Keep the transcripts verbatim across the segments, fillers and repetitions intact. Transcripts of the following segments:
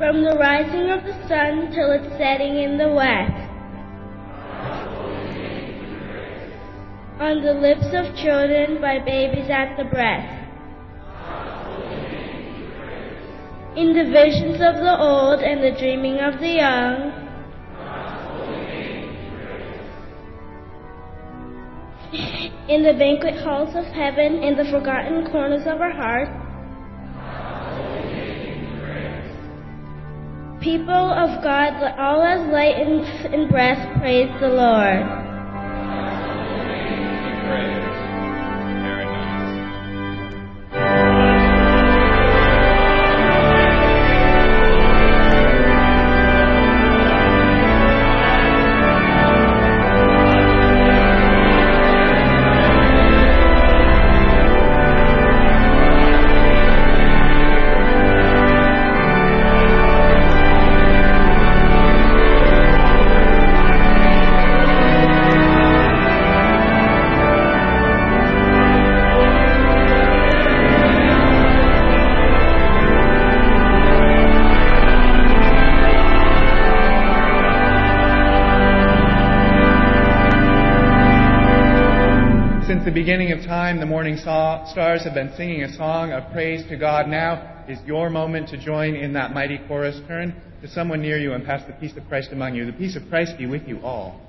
from the rising of the sun till its setting in the west. On the lips of children by babies at the breast. In the visions of the old and the dreaming of the young. In the banquet halls of heaven, in the forgotten corners of our hearts. People of God, all as light and breath, praise the Lord. Since the beginning of time, the morning stars have been singing a song of praise to God. Now is your moment to join in that mighty chorus. Turn to someone near you and pass the peace of Christ among you. The peace of Christ be with you all.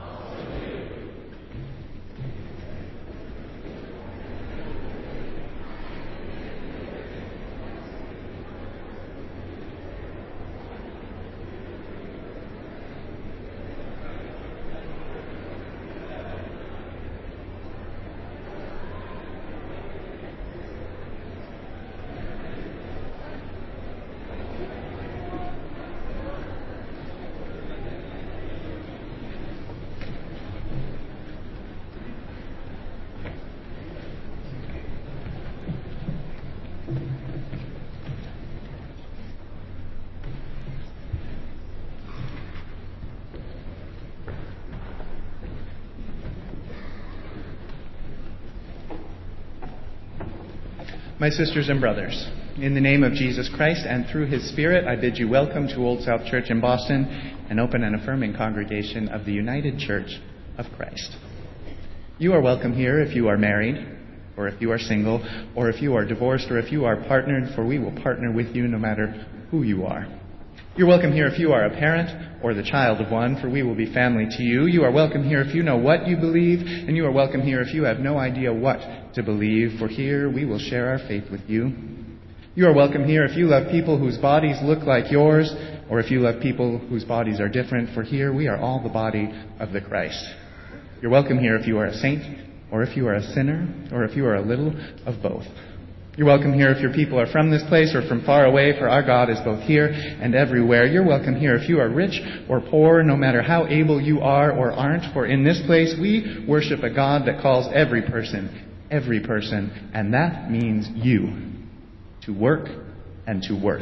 My sisters and brothers, in the name of Jesus Christ and through His Spirit, I bid you welcome to Old South Church in Boston, an open and affirming congregation of the United Church of Christ. You are welcome here if you are married, or if you are single, or if you are divorced, or if you are partnered, for we will partner with you no matter who you are. You're welcome here if you are a parent or the child of one, for we will be family to you. You are welcome here if you know what you believe, and you are welcome here if you have no idea what to believe, for here we will share our faith with you. You are welcome here if you love people whose bodies look like yours, or if you love people whose bodies are different, for here we are all the body of the Christ. You're welcome here if you are a saint, or if you are a sinner, or if you are a little of both. You're welcome here if your people are from this place or from far away, for our God is both here and everywhere. You're welcome here if you are rich or poor, no matter how able you are or aren't, for in this place we worship a God that calls every person, every person, and that means you, to work and to worth.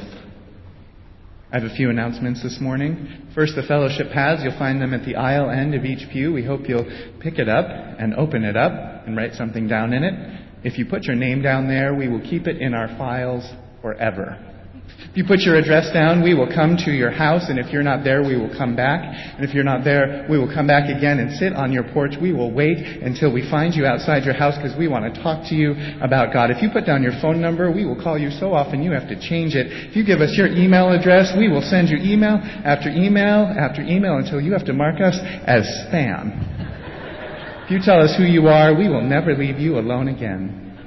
I have a few announcements this morning. First, the fellowship paths. You'll find them at the aisle end of each pew. We hope you'll pick it up and open it up and write something down in it. If you put your name down there, we will keep it in our files forever. If you put your address down, we will come to your house, and if you're not there, we will come back. And if you're not there, we will come back again and sit on your porch. We will wait until we find you outside your house because we want to talk to you about God. If you put down your phone number, we will call you so often you have to change it. If you give us your email address, we will send you email after email after email until you have to mark us as spam. If you tell us who you are, we will never leave you alone again.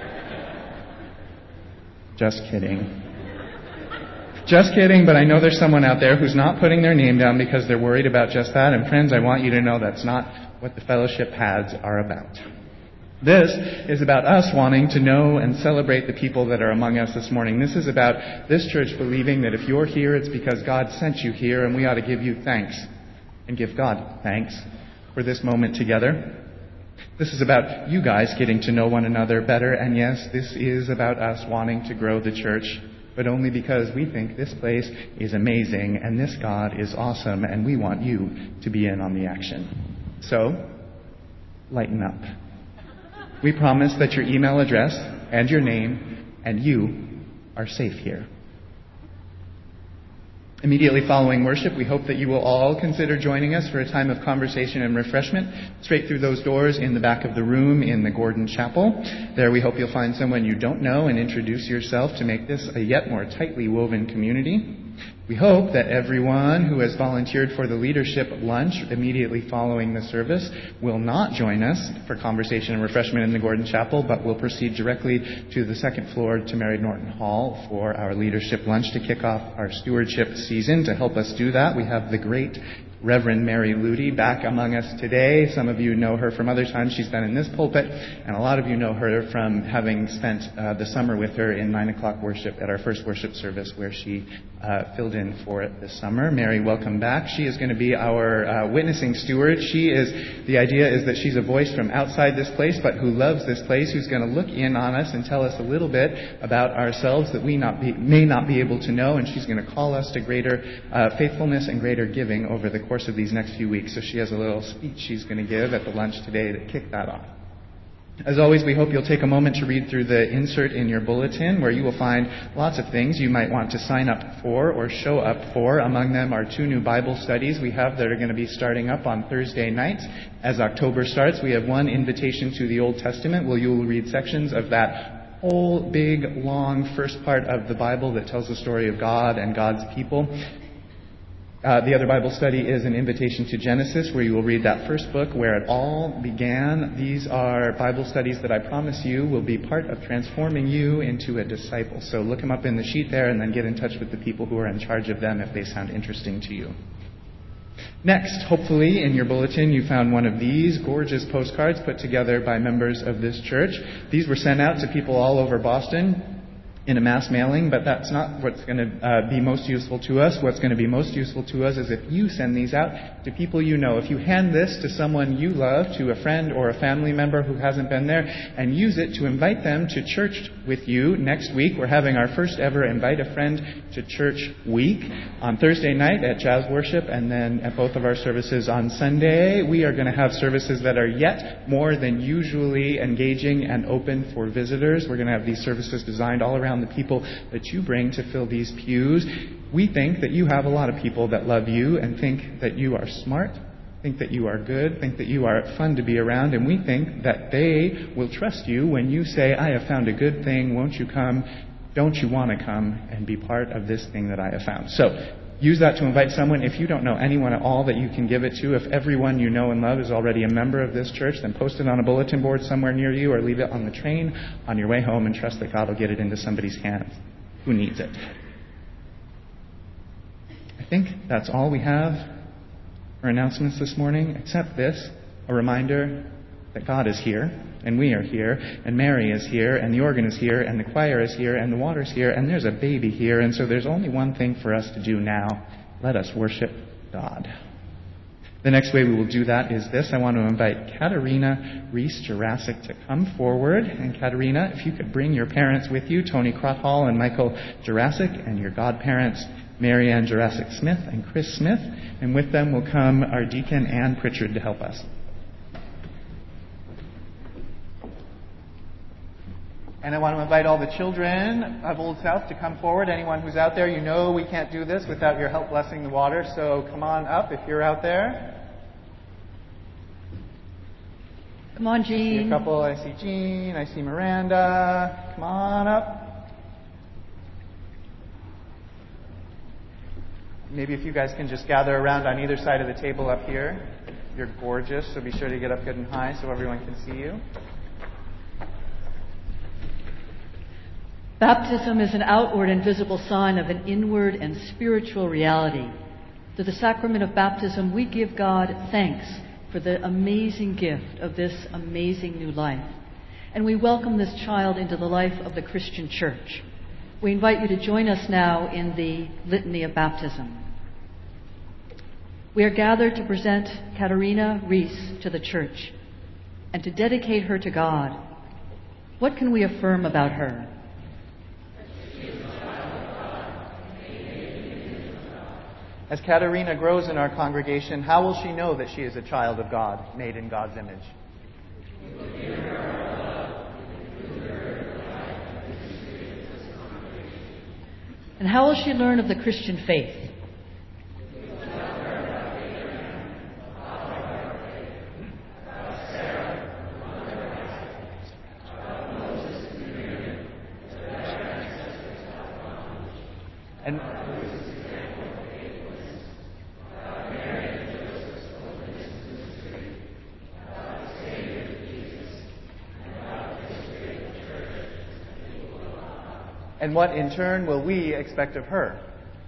Just kidding. Just kidding, but I know there's someone out there who's not putting their name down because they're worried about just that. And friends, I want you to know that's not what the fellowship paths are about. This is about us wanting to know and celebrate the people that are among us this morning. This is about this church believing that if you're here, it's because God sent you here, and we ought to give you thanks and give God thanks for this moment together. This is about you guys getting to know one another better, and yes, this is about us wanting to grow the church, but only because we think this place is amazing and this God is awesome, and we want you to be in on the action. So, lighten up. We promise that your email address and your name and you are safe here. Immediately following worship, we hope that you will all consider joining us for a time of conversation and refreshment straight through those doors in the back of the room in the Gordon Chapel. There we hope you'll find someone you don't know and introduce yourself to make this a yet more tightly woven community. We hope that everyone who has volunteered for the leadership lunch immediately following the service will not join us for conversation and refreshment in the Gordon Chapel, but will proceed directly to the second floor to Mary Norton Hall for our leadership lunch to kick off our stewardship season. To help us do that, we have the great Reverend Mary Ludy back among us today. Some of you know her from other times she's been in this pulpit, and a lot of you know her from having spent uh, the summer with her in nine o'clock worship at our first worship service where she uh, filled in for it this summer. Mary, welcome back. She is going to be our uh, witnessing steward. She is, the idea is that she's a voice from outside this place, but who loves this place, who's going to look in on us and tell us a little bit about ourselves that we not be, may not be able to know, and she's going to call us to greater uh, faithfulness and greater giving over the course of these next few weeks. So she has a little speech she's going to give at the lunch today to kick that off. As always, we hope you'll take a moment to read through the insert in your bulletin where you will find lots of things you might want to sign up for or show up for. Among them are two new Bible studies we have that are going to be starting up on Thursday nights. As October starts, we have one invitation to the Old Testament where you will read sections of that whole big, long first part of the Bible that tells the story of God and God's people. Uh, the other Bible study is an invitation to Genesis, where you will read that first book where it all began. These are Bible studies that I promise you will be part of transforming you into a disciple. So look them up in the sheet there and then get in touch with the people who are in charge of them if they sound interesting to you. Next, hopefully in your bulletin you found one of these gorgeous postcards put together by members of this church. These were sent out to people all over Boston in a mass mailing, but that's not what's going to uh, be most useful to us. What's going to be most useful to us is if you send these out to people you know. If you hand this to someone you love, to a friend or a family member who hasn't been there, and use it to invite them to church with you next week. We're having our first ever Invite a Friend to Church week on Thursday night at Jazz Worship, and then at both of our services on Sunday. We are going to have services that are yet more than usually engaging and open for visitors. We're going to have these services designed all around the people that you bring to fill these pews. We think that you have a lot of people that love you and think that you are smart, think that you are good, think that you are fun to be around, and we think that they will trust you when you say, I have found a good thing, won't you come? Don't you want to come and be part of this thing that I have found? So use that to invite someone. If you don't know anyone at all that you can give it to, if everyone you know and love is already a member of this church, then post it on a bulletin board somewhere near you or leave it on the train on your way home and trust that God will get it into somebody's hands who needs it. I think that's all we have for announcements this morning, except this, a reminder that God is here, and we are here, and Mary is here, and the organ is here, and the choir is here, and the water's here, and there's a baby here, and so there's only one thing for us to do now. Let us worship God. The next way we will do that is this. I want to invite Katerina Reese-Jurassic to come forward. And Katerina, if you could bring your parents with you, Tony Crothall and Michael Jurassic, and your godparents, Mary Ann Jurassic-Smith and Chris Smith. And with them will come our deacon, Ann Pritchard, to help us. And I want to invite all the children of Old South to come forward. Anyone who's out there, you know we can't do this without your help blessing the water. So come on up if you're out there. Come on, Jean. I see a couple. I see Jean. I see Miranda. Come on up. Maybe if you guys can just gather around on either side of the table up here. You're gorgeous, so be sure to get up good and high so everyone can see you. Baptism is an outward and visible sign of an inward and spiritual reality. Through the sacrament of baptism, we give God thanks for the amazing gift of this amazing new life. And we welcome this child into the life of the Christian church. We invite you to join us now in the Litany of Baptism. We are gathered to present Katerina Reese to the church and to dedicate her to God. What can we affirm about her? As Katerina grows in our congregation, how will she know that she is a child of God, made in God's image? And how will she learn of the Christian faith? And And what in turn will we expect of her?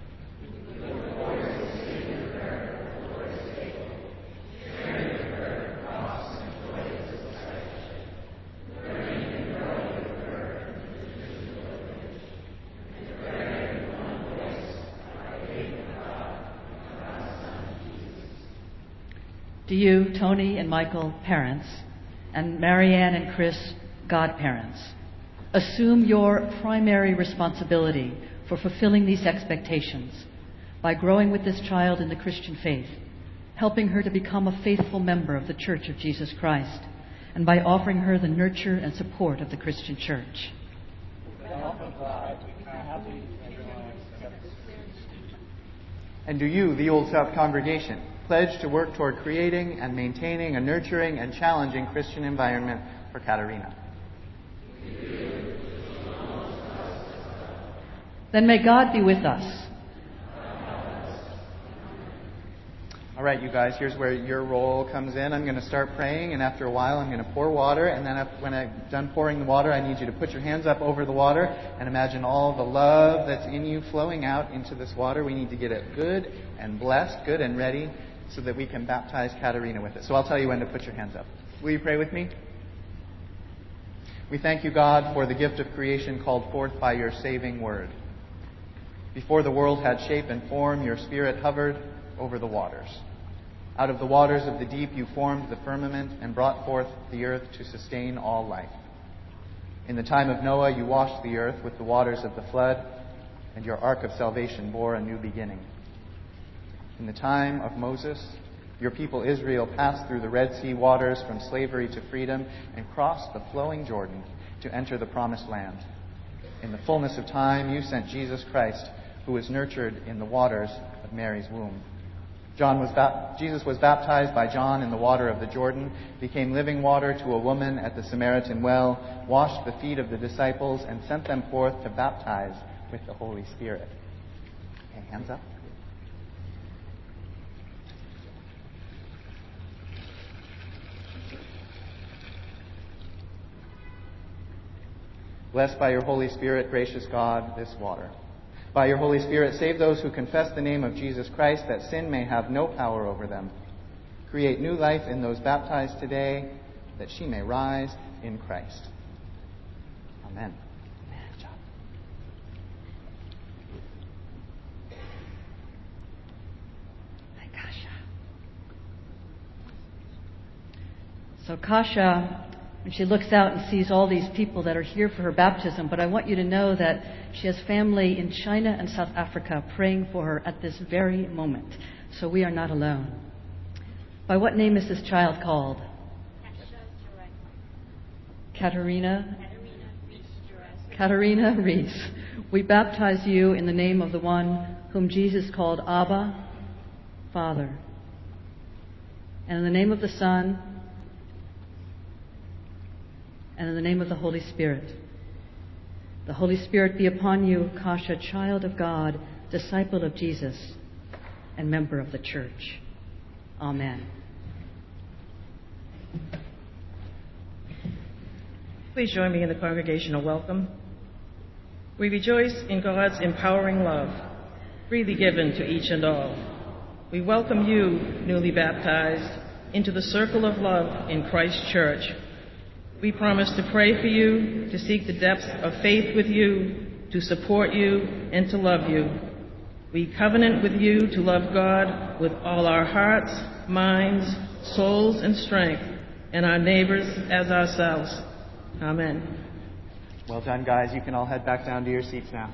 Do you, Tony and Michael, parents, and Marianne and Chris, godparents, assume your primary responsibility for fulfilling these expectations by growing with this child in the Christian faith, helping her to become a faithful member of the Church of Jesus Christ, and by offering her the nurture and support of the Christian Church? And do you, the Old South congregation, pledge to work toward creating and maintaining a nurturing and challenging Christian environment for Katerina? Then may God be with us. All right, you guys, here's where your role comes in. I'm going to start praying, and after a while I'm going to pour water, and then when I'm done pouring the water, I need you to put your hands up over the water and imagine all the love that's in you flowing out into this water. We need to get it good and blessed, good and ready, so that we can baptize Katerina with it. So I'll tell you when to put your hands up. Will you pray with me? We thank you, God, for the gift of creation called forth by your saving word. Before the world had shape and form, your Spirit hovered over the waters. Out of the waters of the deep you formed the firmament and brought forth the earth to sustain all life. In the time of Noah you washed the earth with the waters of the flood, and your ark of salvation bore a new beginning. In the time of Moses, your people Israel passed through the Red Sea waters from slavery to freedom and crossed the flowing Jordan to enter the promised land. In the fullness of time you sent Jesus Christ, who was nurtured in the waters of Mary's womb. John was ba- Jesus was baptized by John in the water of the Jordan, became living water to a woman at the Samaritan well, washed the feet of the disciples, and sent them forth to baptize with the Holy Spirit. Okay, hands up. Bless by your Holy Spirit, gracious God, this water. By your Holy Spirit, save those who confess the name of Jesus Christ, that sin may have no power over them. Create new life in those baptized today, that she may rise in Christ. Amen. Good job. Hi, Kasha. So Kasha, and she looks out and sees all these people that are here for her baptism, but I want you to know that she has family in China and South Africa praying for her at this very moment. So we are not alone. By what name is this child called? Katerina? Katerina Reese. We baptize you in the name of the one whom Jesus called Abba, Father. And in the name of the Son, and in the name of the Holy Spirit. The Holy Spirit be upon you, Kasha, child of God, disciple of Jesus, and member of the Church. Amen. Please join me in the congregational welcome. We rejoice in God's empowering love, freely given to each and all. We welcome you, newly baptized, into the circle of love in Christ's Church. We promise to pray for you, to seek the depths of faith with you, to support you, and to love you. We covenant with you to love God with all our hearts, minds, souls, and strength, and our neighbors as ourselves. Amen. Well done, guys. You can all head back down to your seats now.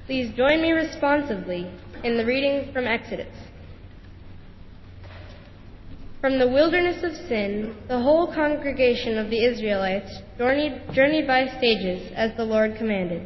Please join me responsively in the reading from Exodus. From the wilderness of Sin, the whole congregation of the Israelites journeyed, journeyed by stages as the Lord commanded.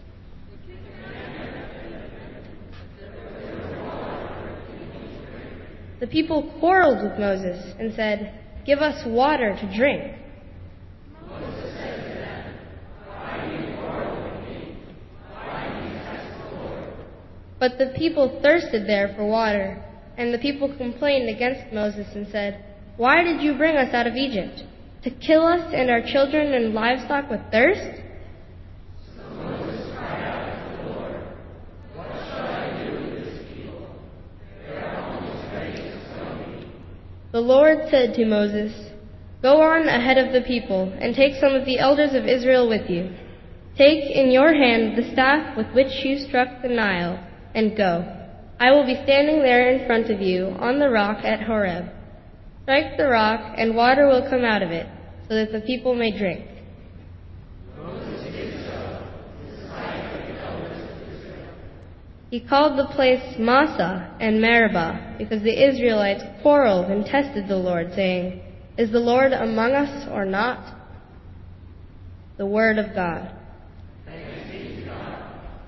The people quarreled with Moses and said, "Give us water to drink." Moses said to them, "Why do you quarrel with me? Why do you test the Lord?" But the people thirsted there for water, and the people complained against Moses and said, "Why did you bring us out of Egypt? To kill us and our children and livestock with thirst?" So Moses cried out to the Lord, "What shall I do with this people? They are almost ready to stone me." The Lord said to Moses, "Go on ahead of the people and take some of the elders of Israel with you. Take in your hand the staff with which you struck the Nile, and go. I will be standing there in front of you on the rock at Horeb. Strike the rock, and water will come out of it, so that the people may drink." Moses did so, in the sight of the elders of Israel. He called the place Massah and Meribah, because the Israelites quarreled and tested the Lord, saying, "Is the Lord among us or not?" The word of God. Thanks be to God.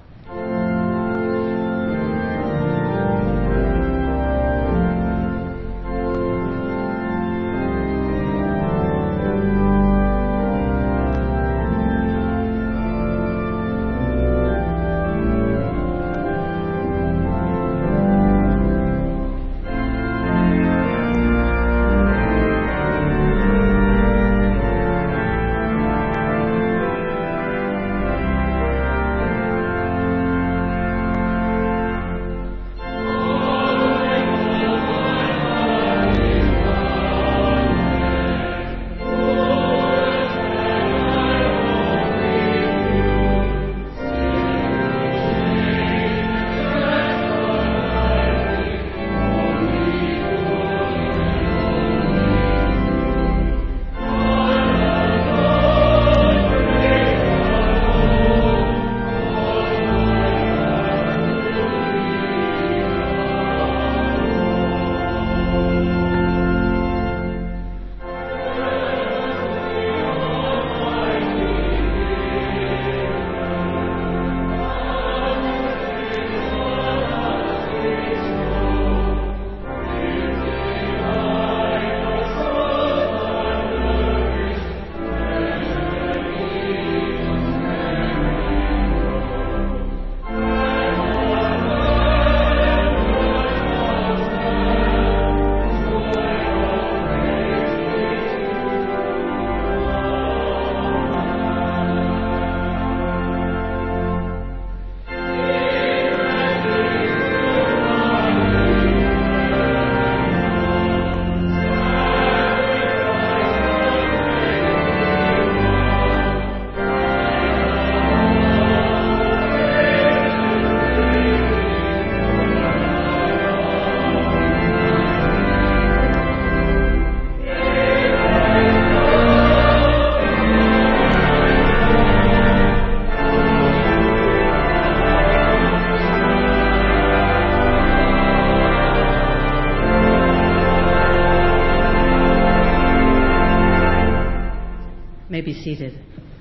May be seated.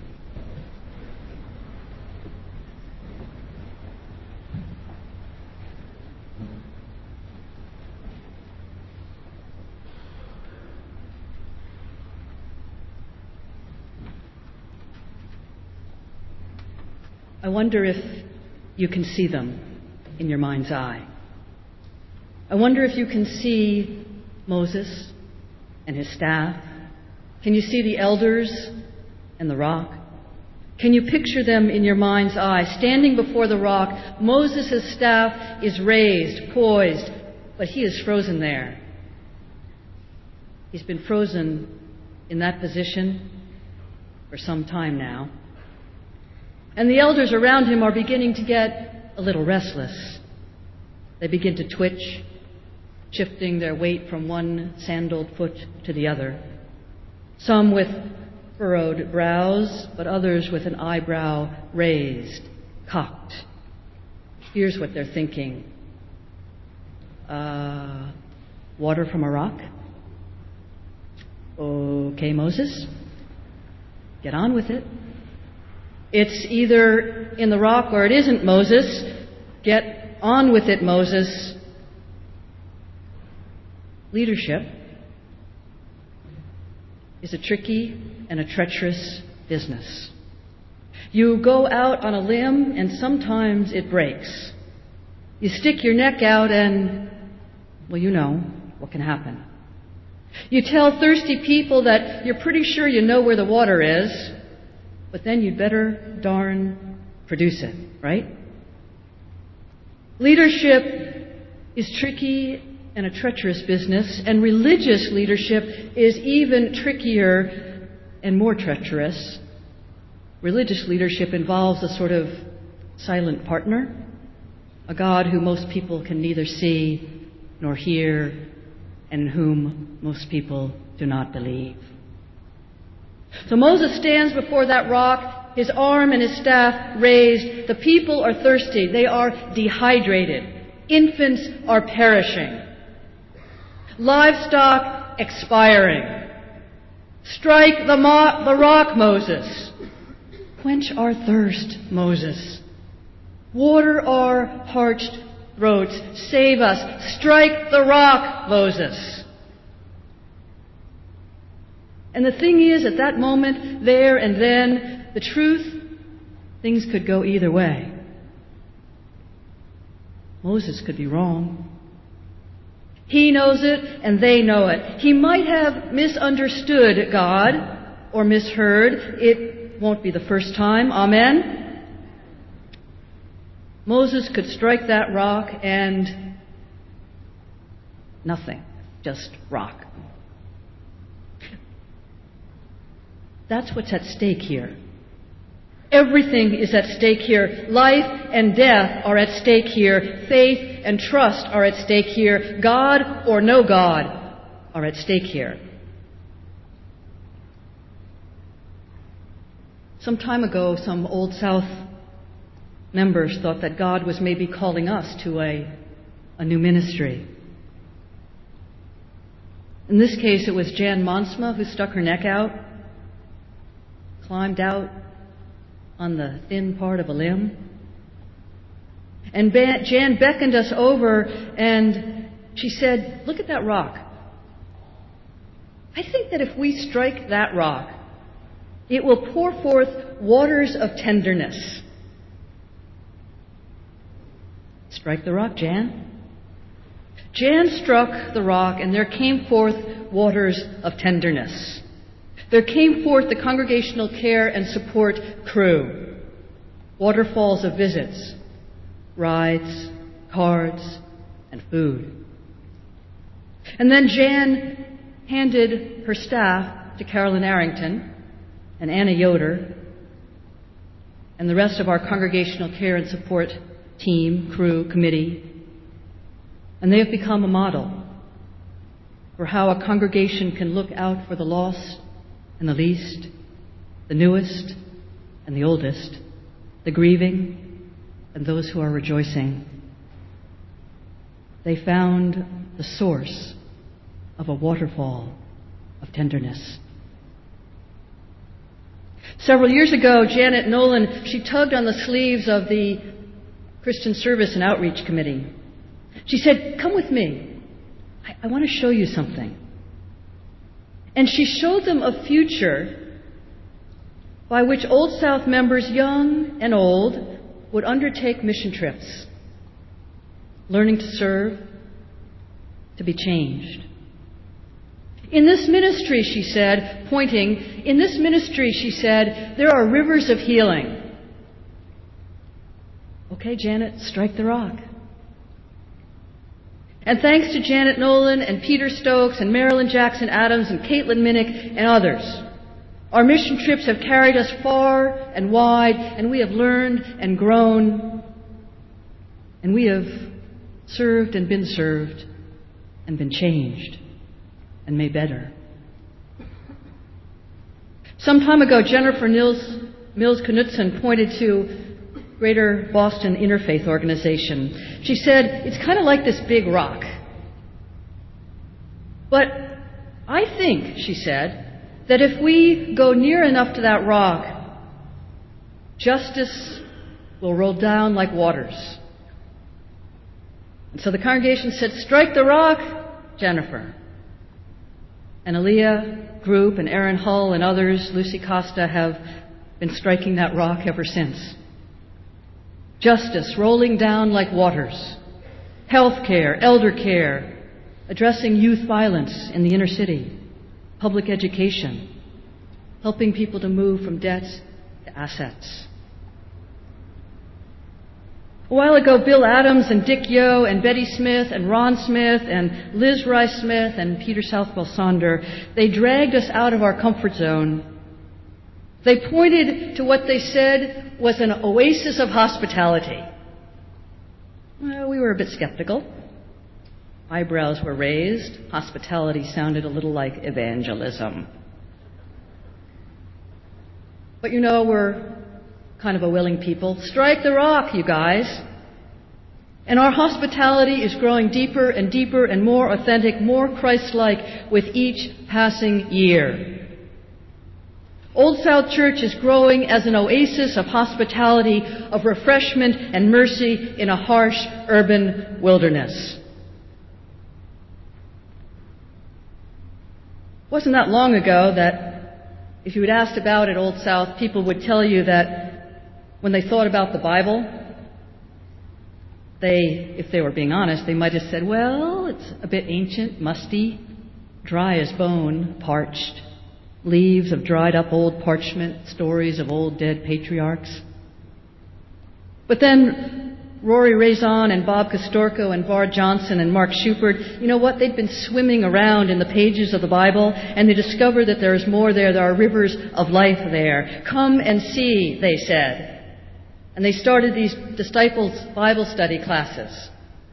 I wonder if you can see them in your mind's eye. I wonder if you can see Moses and his staff. Can you see the elders and the rock? Can you picture them in your mind's eye, standing before the rock? Moses' staff is raised, poised, but he is frozen there. He's been frozen in that position for some time now. And the elders around him are beginning to get a little restless. They begin to twitch, shifting their weight from one sandaled foot to the other. Some with furrowed brows, but others with an eyebrow raised, cocked. here's what they're thinking. Uh, water from a rock? Okay, Moses, get on with it. It's either in the rock or it isn't, Moses. Get on with it, Moses. Leadership is a tricky and a treacherous business. You go out on a limb and sometimes it breaks. You stick your neck out and, well, you know what can happen. You tell thirsty people that you're pretty sure you know where the water is, but then you'd better darn produce it, right? Leadership is tricky and a treacherous business, and religious leadership is even trickier and more treacherous. Religious leadership involves a sort of silent partner, a God who most people can neither see nor hear, and in whom most people do not believe. So Moses stands before that rock, his arm and his staff raised. The people are thirsty. They are dehydrated. Infants are perishing. Livestock expiring. Strike the, mo- the rock, Moses. Quench our thirst, Moses. Water our parched throats. Save us. Strike the rock, Moses. And the thing is, at that moment, there and then, the truth, things could go either way. Moses could be wrong. He knows it, and they know it. He might have misunderstood God or misheard. It won't be the first time. Amen? Moses could strike that rock and nothing, just rock. That's what's at stake here. Everything is at stake here. Life and death are at stake here. Faith and trust are at stake here. God or no God are at stake here. Some time ago, some Old South members thought that God was maybe calling us to a, a new ministry. In this case, it was Jan Monsma who stuck her neck out, climbed out on the thin part of a limb. And Jan beckoned us over and she said, "Look at that rock. I think that if we strike that rock, it will pour forth waters of tenderness." Strike the rock, Jan. Jan struck the rock, and there came forth waters of tenderness. There came forth the congregational care and support crew, waterfalls of visits, rides, cards, and food. And then Jan handed her staff to Carolyn Arrington and Anna Yoder and the rest of our congregational care and support team, crew, committee, and they have become a model for how a congregation can look out for the lost and the least, the newest and the oldest, the grieving and those who are rejoicing. They found the source of a waterfall of tenderness. Several years ago, Janet Nolan, she tugged on the sleeves of the Christian Service and Outreach Committee. She said, "Come with me. I, I want to show you something." And she showed them a future by which Old South members, young and old, would undertake mission trips, learning to serve, to be changed. In this ministry, she said, pointing, in this ministry, she said, there are rivers of healing. Okay, Janet, strike the rock. And thanks to Janet Nolan and Peter Stokes and Marilyn Jackson Adams and Caitlin Minnick and others, our mission trips have carried us far and wide, and we have learned and grown, and we have served and been served and been changed and made better. Some time ago, Jennifer Mills, Mills Knudsen pointed to Greater Boston Interfaith Organization. She said, it's kind of like this big rock. But I think, she said, that if we go near enough to that rock, justice will roll down like waters. And so the congregation said, strike the rock, Jennifer. And Aaliyah Group and Aaron Hull and others, Lucy Costa, have been striking that rock ever since. Justice rolling down like waters. Health care, elder care, addressing youth violence in the inner city. Public education. Helping people to move from debt to assets. A while ago, Bill Adams and Dick Yo and Betty Smith and Ron Smith and Liz Rice Smith and Peter Southwell Sonder, they dragged us out of our comfort zone. They pointed to what they said was an oasis of hospitality. Well, we were a bit skeptical. Eyebrows were raised. Hospitality sounded a little like evangelism. But you know, we're kind of a willing people. Strike the rock, you guys. And our hospitality is growing deeper and deeper and more authentic, more Christ-like with each passing year. Old South Church is growing as an oasis of hospitality, of refreshment and mercy in a harsh urban wilderness. It wasn't that long ago that if you had asked about it, Old South, people would tell you that when they thought about the Bible, they, if they were being honest, they might have said, well, it's a bit ancient, musty, dry as bone, parched, leaves of dried up old parchment, stories of old dead patriarchs. But then Rory Razon and Bob Castorco and Var Johnson and Mark Shupert, you know what? They'd been swimming around in the pages of the Bible, and they discovered that there is more there. There are rivers of life there. Come and see, they said. And they started these disciples' Bible study classes.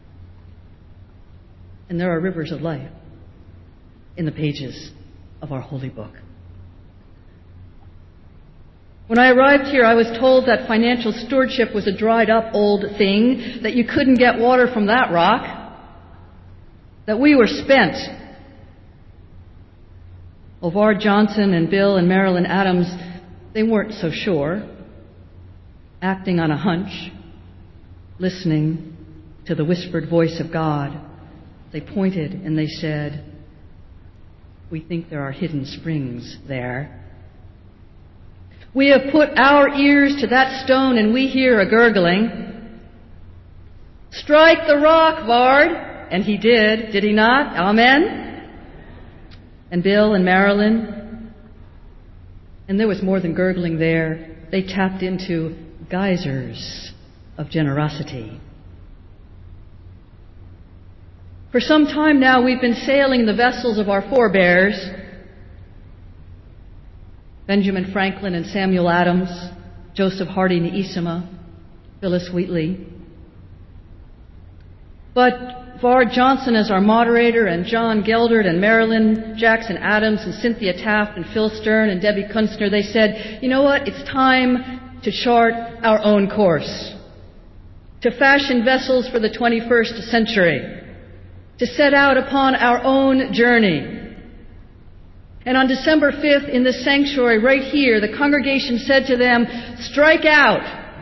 And there are rivers of life in the pages of our holy book. When I arrived here, I was told that financial stewardship was a dried up old thing, that you couldn't get water from that rock, that we were spent. Well, Var Johnson and Bill and Marilyn Adams, they weren't so sure, acting on a hunch, listening to the whispered voice of God. They pointed and they said, we think there are hidden springs there. We have put our ears to that stone and we hear a gurgling. Strike the rock, Vard. And he did, did he not? Amen? And Bill and Marilyn. And there was more than gurgling there. They tapped into geysers of generosity. For some time now, we've been sailing the vessels of our forebears, Benjamin Franklin and Samuel Adams, Joseph Hardy Neesima, Phyllis Wheatley. But Var Johnson as our moderator, and John Geldert and Marilyn Jackson Adams and Cynthia Taft and Phil Stern and Debbie Kunstner, they said, you know what, it's time to chart our own course, to fashion vessels for the twenty-first century, to set out upon our own journey. And on December fifth, in this sanctuary right here, the congregation said to them, strike out.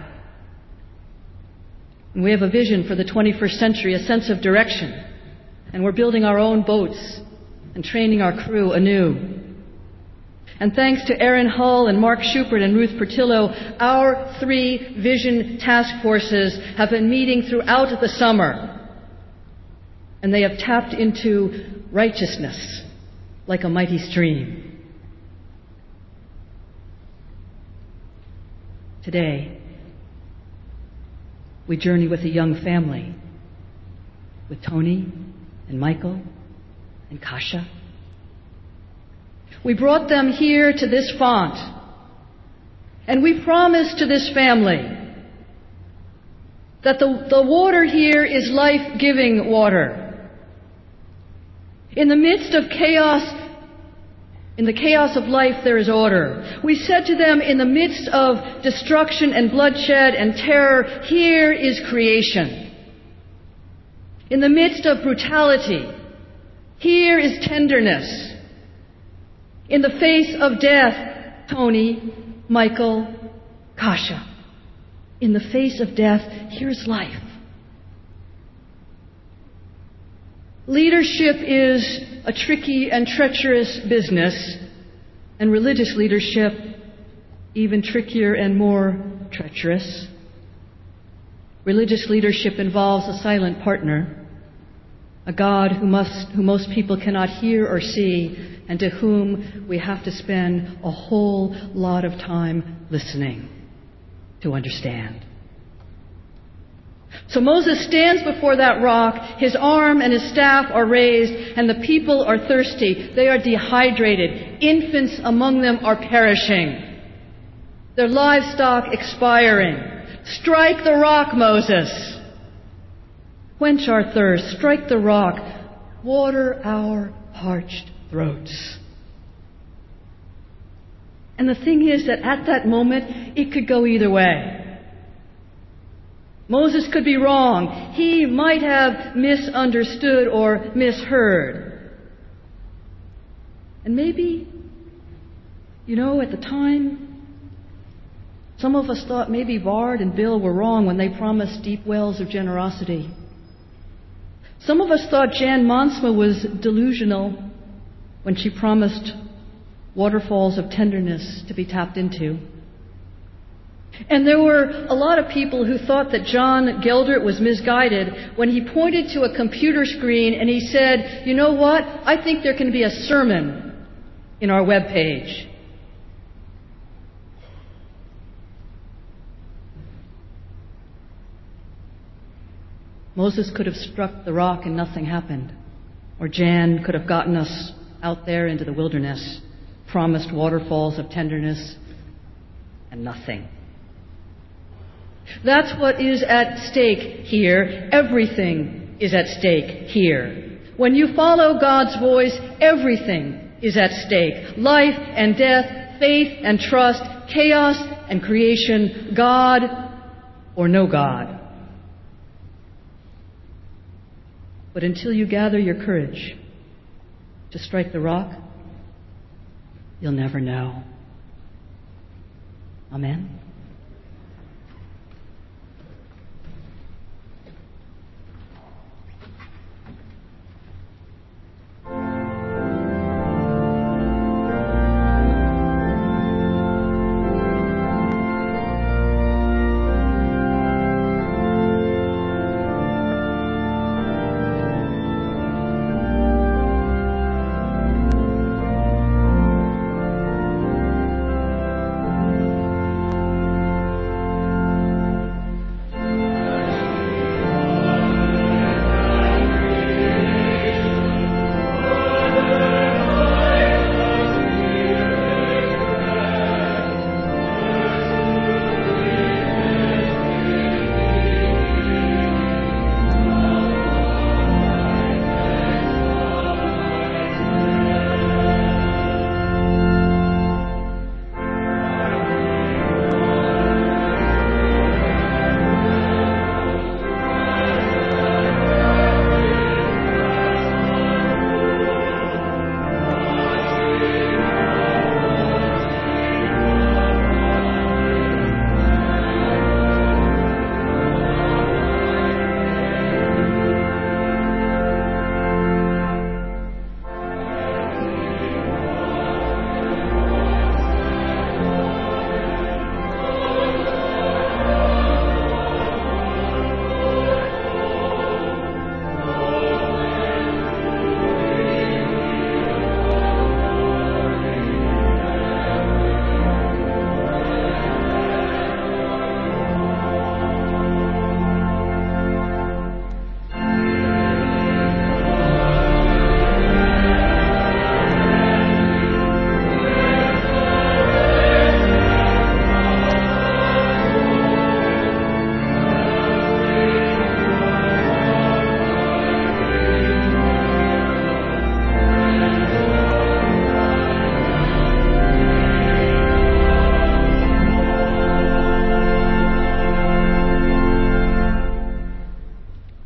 And we have a vision for the twenty-first century, a sense of direction. And we're building our own boats and training our crew anew. And thanks to Aaron Hull and Mark Shupert and Ruth Portillo, our three vision task forces have been meeting throughout the summer. And they have tapped into righteousness like a mighty stream. Today, we journey with a young family, with Tony and Michael and Kasha. We brought them here to this font, and we promised to this family that the, the water here is life-giving water. In the midst of chaos In the chaos of life, there is order. We said to them, in the midst of destruction and bloodshed and terror, here is creation. In the midst of brutality, here is tenderness. In the face of death, Tony, Michael, Kasha. In the face of death, here's life. Leadership is a tricky and treacherous business, and religious leadership even trickier and more treacherous. Religious leadership involves a silent partner, a God who must, who most people cannot hear or see, and to whom we have to spend a whole lot of time listening to understand. So Moses stands before that rock, his arm and his staff are raised, and the people are thirsty. They are dehydrated. Infants among them are perishing. Their livestock expiring. Strike the rock, Moses. Quench our thirst. Strike the rock. Water our parched throats. And the thing is that at that moment, it could go either way. Moses could be wrong. He might have misunderstood or misheard. And maybe, you know, at the time, some of us thought maybe Bard and Bill were wrong when they promised deep wells of generosity. Some of us thought Jan Monsma was delusional when she promised waterfalls of tenderness to be tapped into. And there were a lot of people who thought that John Geldert was misguided when he pointed to a computer screen and he said, you know what? I think there can be a sermon in our webpage. Moses could have struck the rock and nothing happened. Or Jan could have gotten us out there into the wilderness, promised waterfalls of tenderness, and nothing. That's what is at stake here. Everything is at stake here. When you follow God's voice, everything is at stake. Life and death, faith and trust, chaos and creation, God or no God. But until you gather your courage to strike the rock, you'll never know. Amen.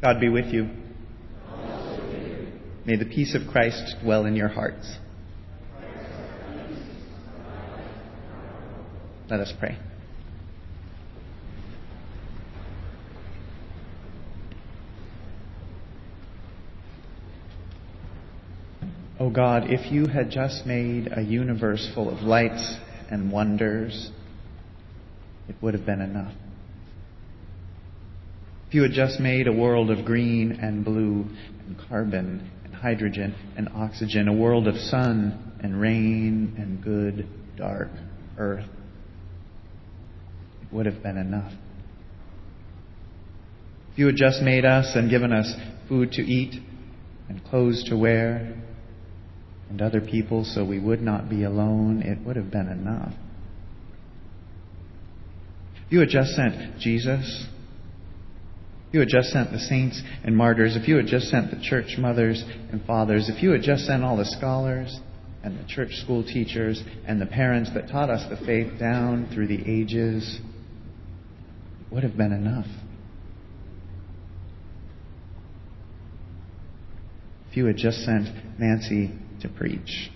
God be with you. May the peace of Christ dwell in your hearts. Let us pray. O God, if you had just made a universe full of lights and wonders, it would have been enough. If you had just made a world of green and blue and carbon and hydrogen and oxygen, a world of sun and rain and good, dark earth, it would have been enough. If you had just made us and given us food to eat and clothes to wear and other people so we would not be alone, it would have been enough. If you had just sent Jesus, if you had just sent the saints and martyrs, if you had just sent the church mothers and fathers, if you had just sent all the scholars and the church school teachers and the parents that taught us the faith down through the ages, it would have been enough. If you had just sent Nancy to preach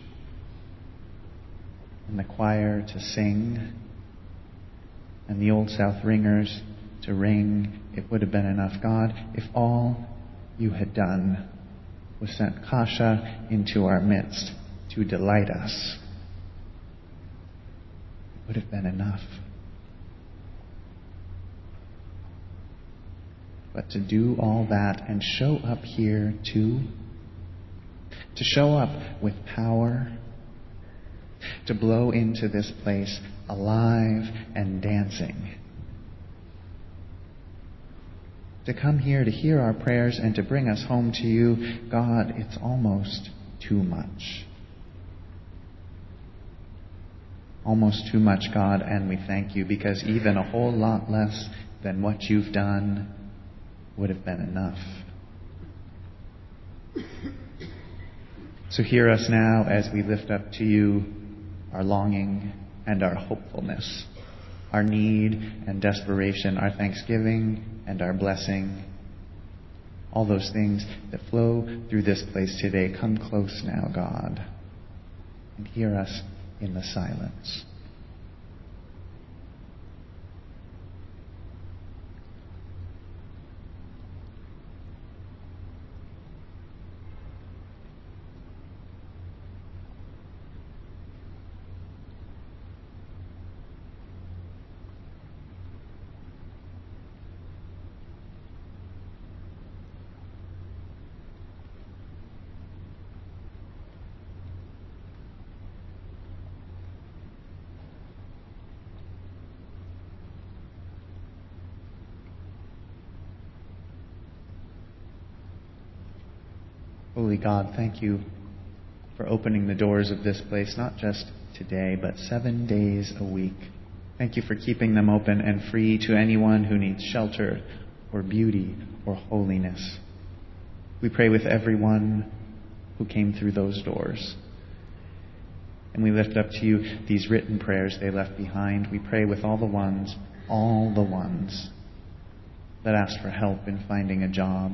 and the choir to sing and the Old South ringers to ring, it would have been enough. God, if all you had done was sent Kasha into our midst to delight us, it would have been enough. But to do all that and show up here too, to show up with power, to blow into this place alive and dancing, to come here to hear our prayers and to bring us home to you, God, it's almost too much. Almost too much, God, and we thank you, because even a whole lot less than what you've done would have been enough. So hear us now as we lift up to you our longing and our hopefulness, our need and desperation, our thanksgiving and our blessing. All those things that flow through this place today. Come close now, God, and hear us in the silence. Holy God, thank you for opening the doors of this place, not just today, but seven days a week. Thank you for keeping them open and free to anyone who needs shelter or beauty or holiness. We pray with everyone who came through those doors. And we lift up to you these written prayers they left behind. We pray with all the ones, all the ones that asked for help in finding a job,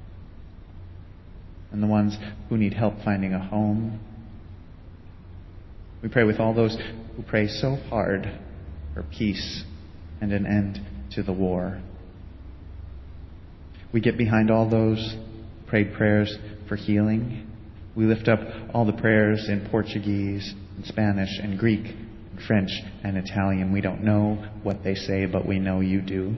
and the ones who need help finding a home. We pray with all those who pray so hard for peace and an end to the war. We get behind all those who prayed prayers for healing. We lift up all the prayers in Portuguese and Spanish and Greek and French and Italian. We don't know what they say, but we know you do.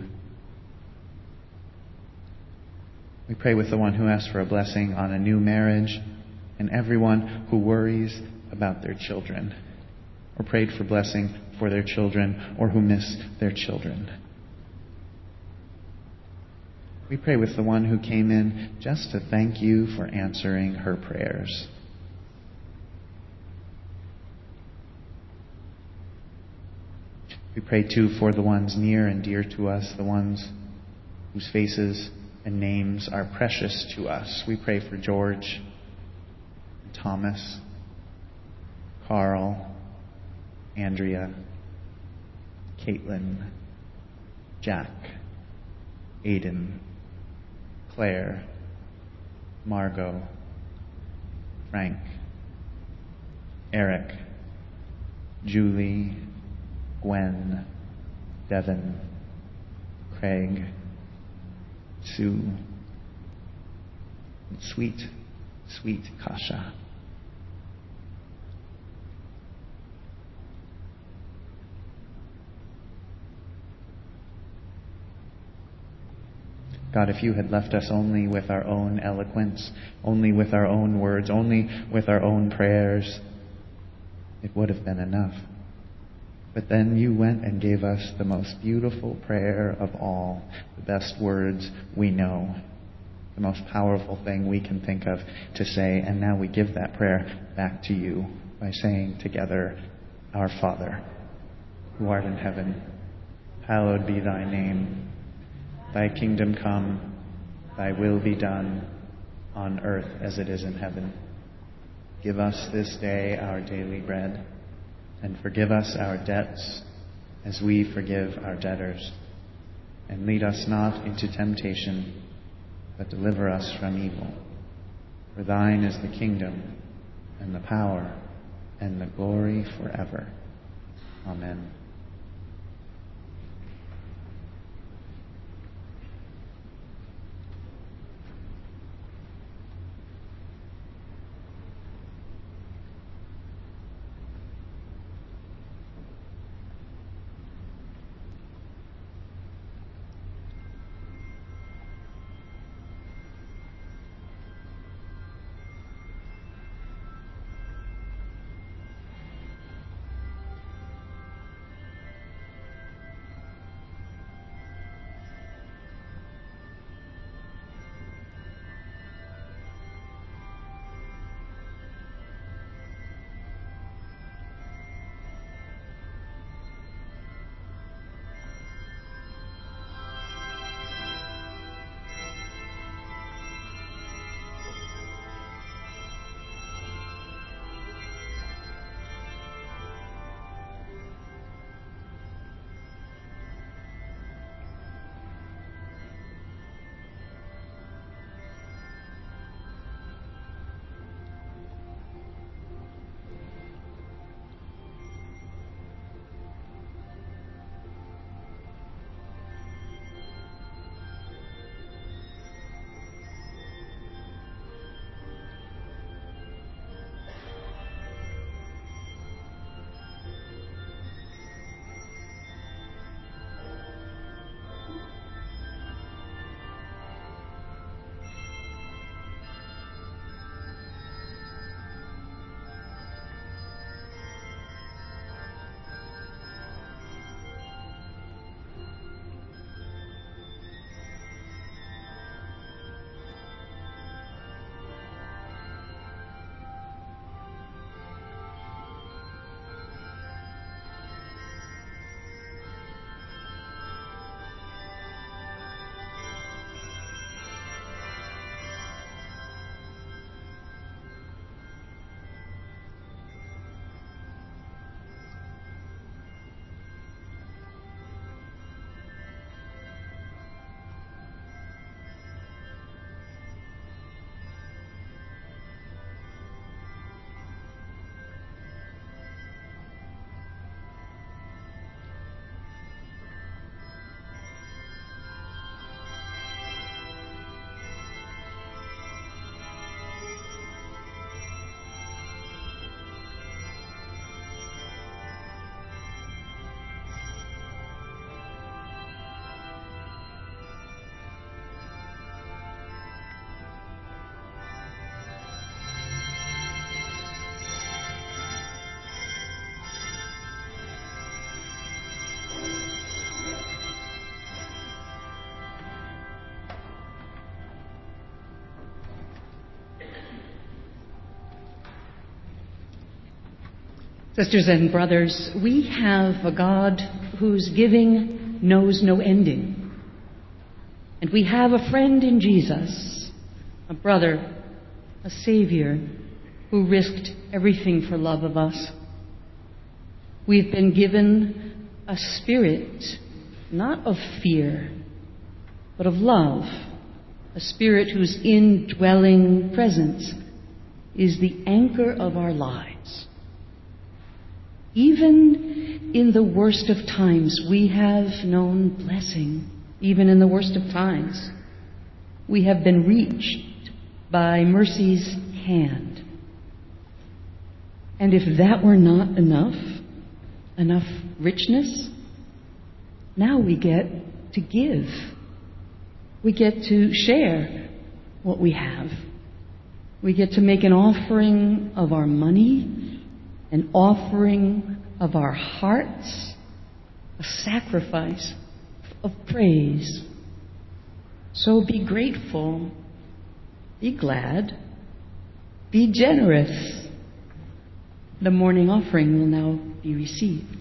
We pray with the one who asks for a blessing on a new marriage and everyone who worries about their children or prayed for blessing for their children or who miss their children. We pray with the one who came in just to thank you for answering her prayers. We pray too for the ones near and dear to us, the ones whose faces and names are precious to us. We pray for George, Thomas, Carl, Andrea, Caitlin, Jack, Aiden, Claire, Margot, Frank, Eric, Julie, Gwen, Devin, Craig, Sue, and sweet, sweet Kasha. God, if you had left us only with our own eloquence, only with our own words, only with our own prayers, it would have been enough. But then you went and gave us the most beautiful prayer of all, the best words we know, the most powerful thing we can think of to say, and now we give that prayer back to you by saying together, Our Father, who art in heaven, hallowed be thy name. Thy kingdom come, thy will be done, on earth as it is in heaven. Give us this day our daily bread, and forgive us our debts as we forgive our debtors. And lead us not into temptation, but deliver us from evil. For thine is the kingdom, and the power, and the glory forever. Amen. Sisters and brothers, we have a God whose giving knows no ending. And we have a friend in Jesus, a brother, a Savior, who risked everything for love of us. We've been given a spirit, not of fear, but of love, a Spirit whose indwelling presence is the anchor of our lives. Even in the worst of times, we have known blessing. Even in the worst of times, we have been reached by mercy's hand. And if that were not enough, enough richness, now we get to give. We get to share what we have. We get to make an offering of our money, an offering of our hearts, a sacrifice of praise. So be grateful, be glad, be generous. The morning offering will now be received.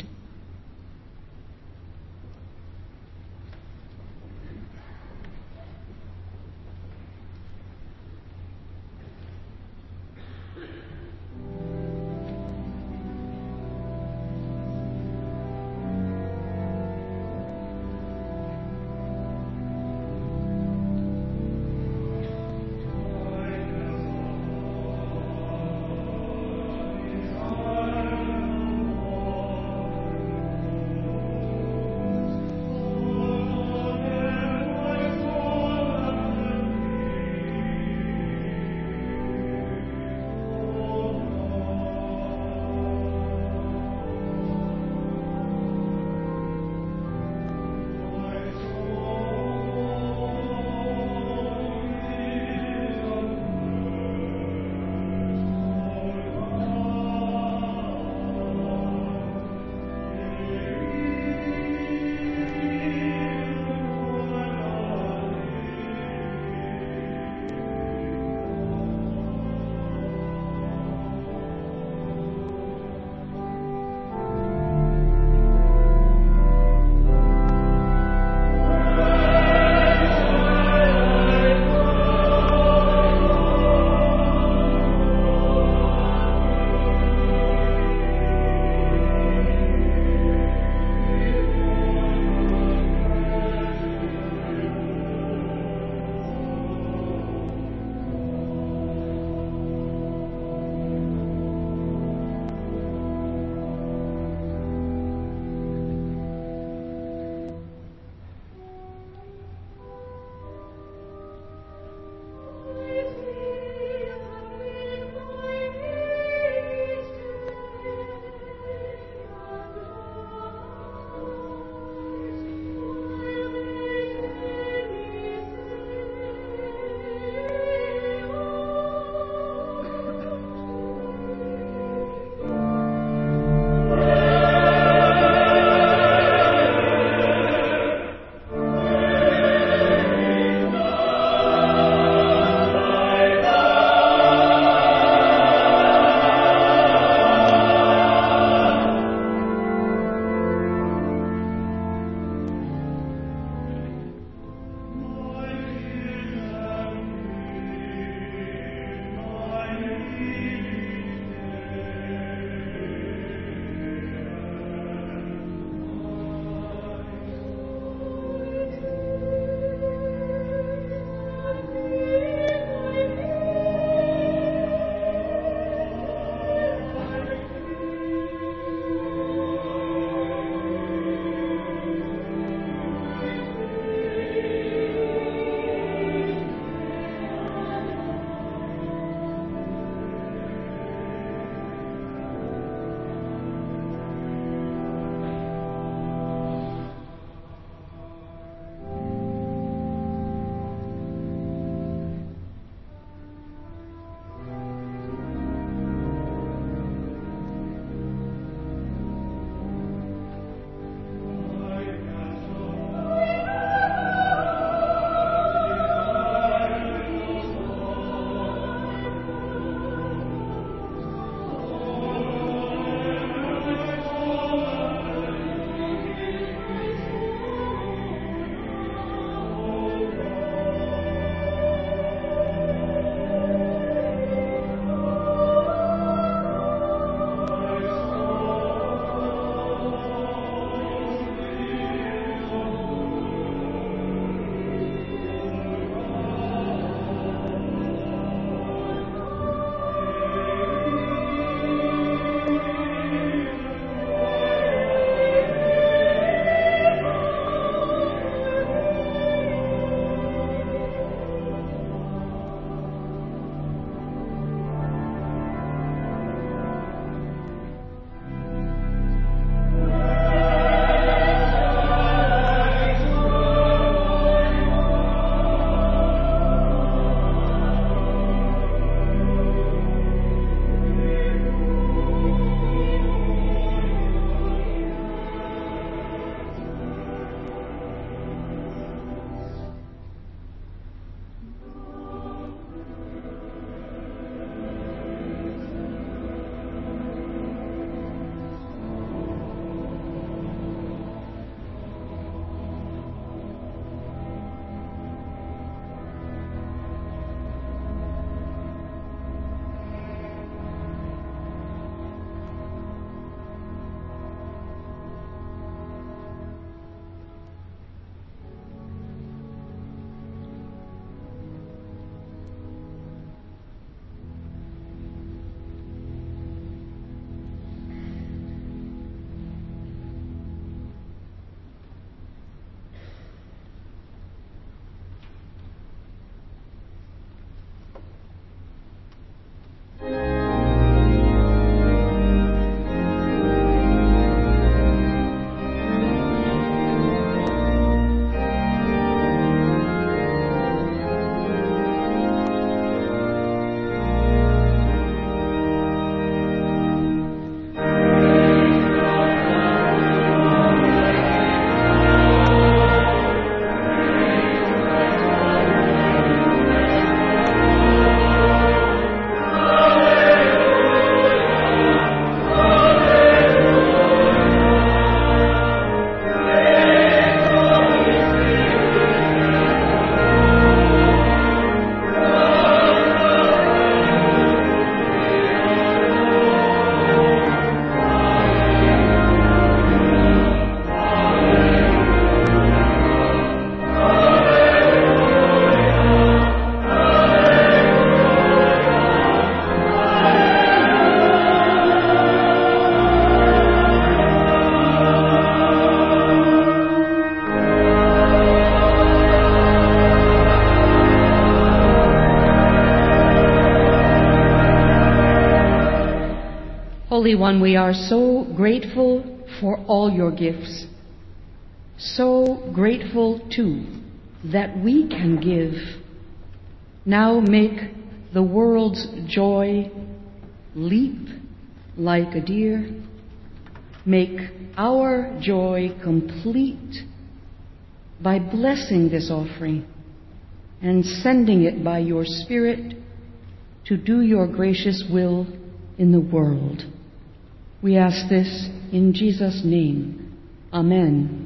Holy One, we are so grateful for all your gifts. So grateful, too, that we can give. Now make the world's joy leap like a deer. Make our joy complete by blessing this offering and sending it by your Spirit to do your gracious will in the world. We ask this in Jesus' name. Amen.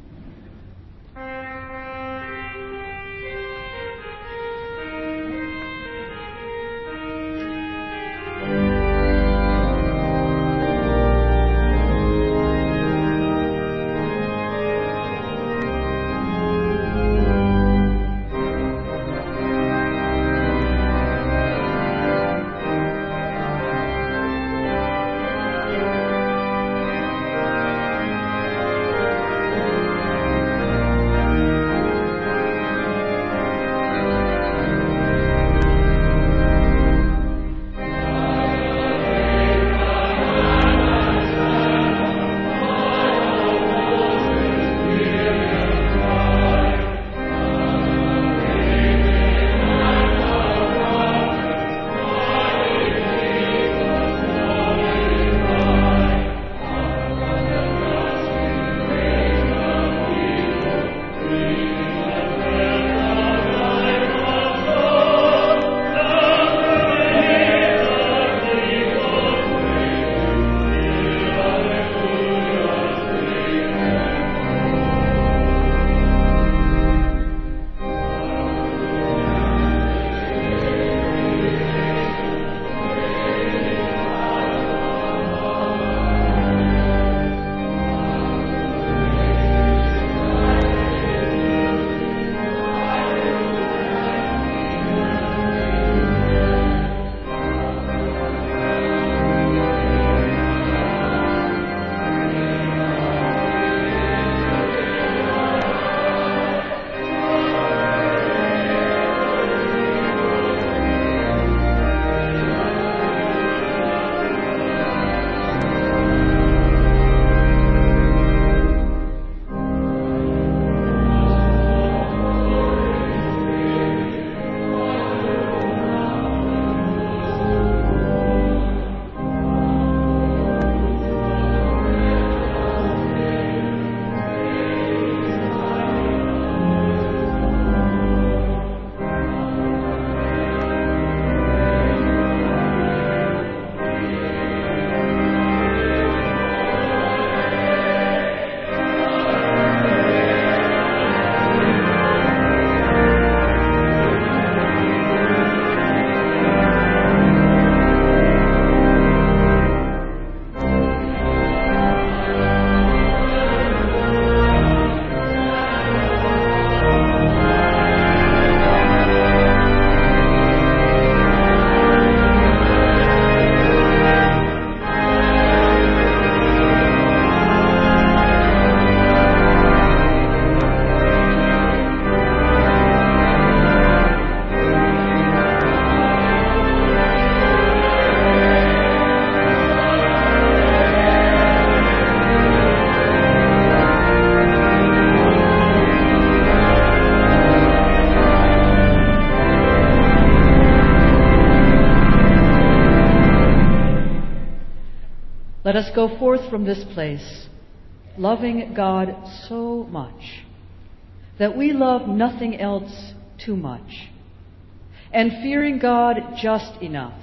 Let us go forth from this place, loving God so much that we love nothing else too much, and fearing God just enough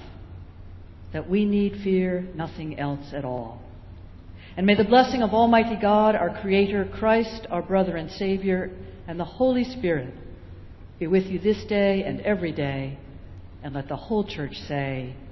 that we need fear nothing else at all. And may the blessing of Almighty God, our Creator, Christ, our brother and Savior, and the Holy Spirit be with you this day and every day. And let the whole church say,